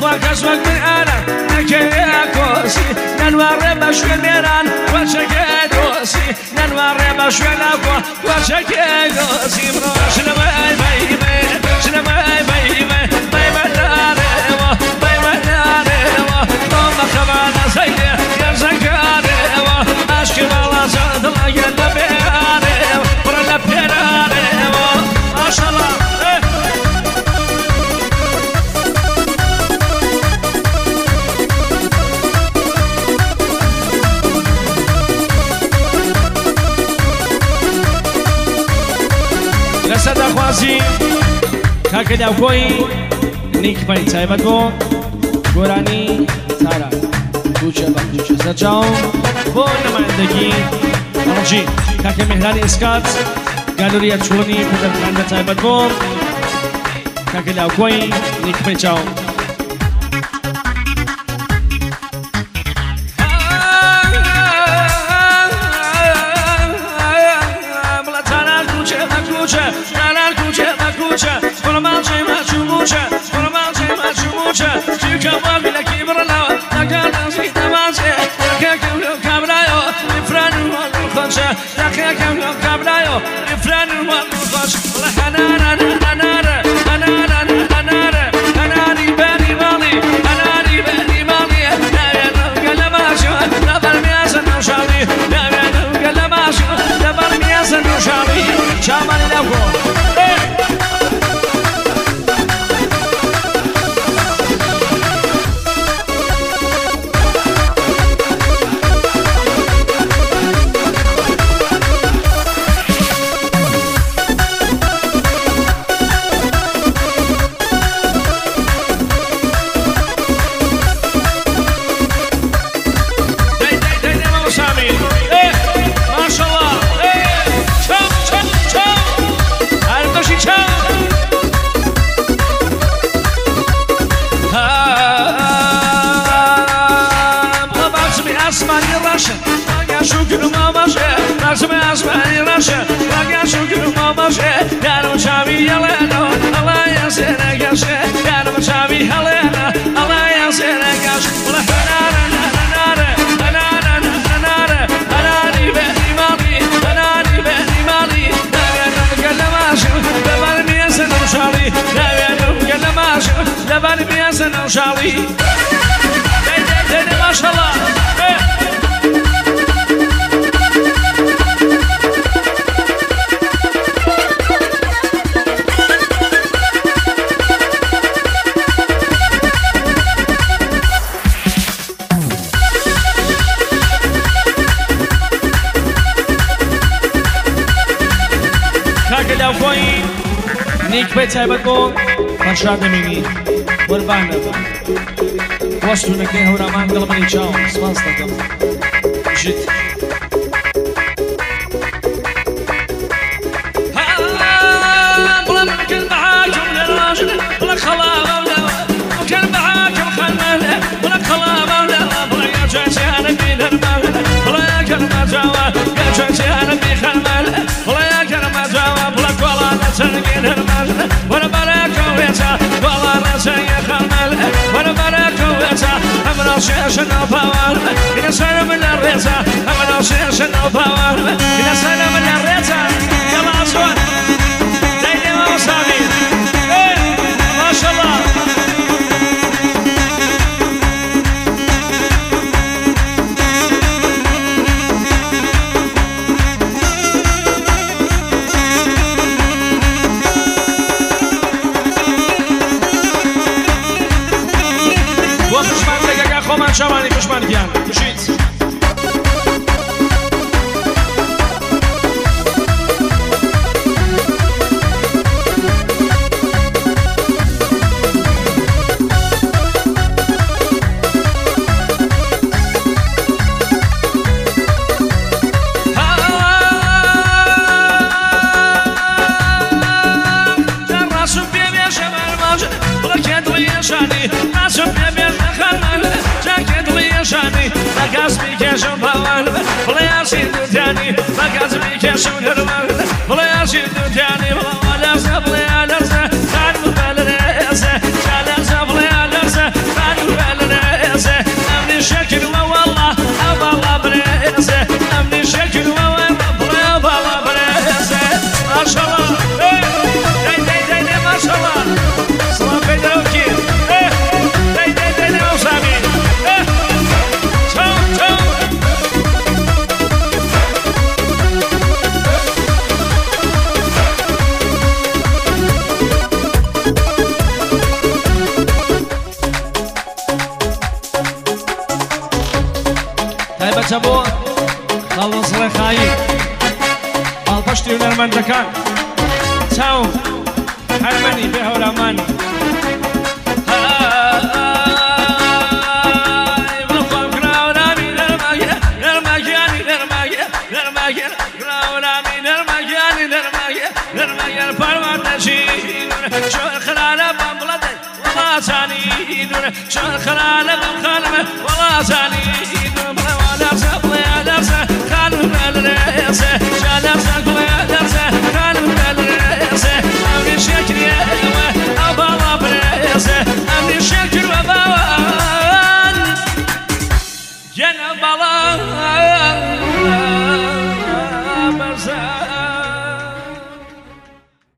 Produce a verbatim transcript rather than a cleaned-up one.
كسبك من أنا نكيا كوسي ننوار بشوي ميران وشكي دوسي ننوار بشوي لابو وشكي دوسي بروش لباي باي باي شلباي باي باي باي مداري باي مداري طم خبانا سيدي يا زكاري أشكي والله زاد الله يلا بياري برلا بياري ما شاء الله لسد أخوازي كاكد أوكوي نيك باي تايبت بو گورانی تارا دوچه با دوچه سرچاو بو نمایندگی آنجی کاک مهران اسکات گالوریا چونی پدر خانده تایبت بو کاک لاوکوی نیک پیچاو بلا تارا کوچه با کوچه تارا کوچه با کوچه بلا مالچه ما چوبوچه بلا مالچه ما چوبوچه چیکا باقی لکی برلا نکردم زی نمازه نکردم لو کبرایو نفرانو مالو خوشه نکردم لو کبرایو نفرانو مالو خوش ولی هناره هناره هناره هناره هناری بری مالی هناری بری مالی نمیدونم گلماشو نبر میازن نوشالی نمیدونم گلماشو نبر میازن نوشالی شامل لگو شاوي ما شاء الله كاكل أوكوين نيك بيت سايبتكم فرشاد مني قربان وصلوا نكين هورا ما انقلب مني شاو سباستكم جد بلا ممكن معاكم للراجل بلا خلا ممكن معاكم خلنا بلا خلا بلا يا جاتي انا بين المال بلا يا كلمة جواب يا جاتي انا بين خلمال بلا يا كلمة جواب بلا ولا نترقين المال ولا بلاك ويتا ولا نترقين خلمال ولا بلاك ويتا أمنا شيشنا وفوار إلى سلام الريتا أمنا شيشنا وفوار إلى سلام الريتا يلا أصوات دايما وصامي ما شاء الله خواهد شمانی کشمانی بیان کشید میکشم پاول بلا یاسین دوتانی مکاز میکشم هرمال بلا یاسین دوتانی بلا لرزه بلا لرزه خان مبالغه شال لرزه بلا لرزه سبو خلص رخاي البشتي ونرمان دكان تاو حرماني بها ورماني شو خلالة بمبلدي والله ساني شو خلالة بمخالمة والله ساني بلا ولا رسا بلا رسا خالم بلا رسا شال رسا بلا رسا خالم بلا رسا أمري الشكر يا أبا الله بلا رسا أمري الشكر وبوان جنب الله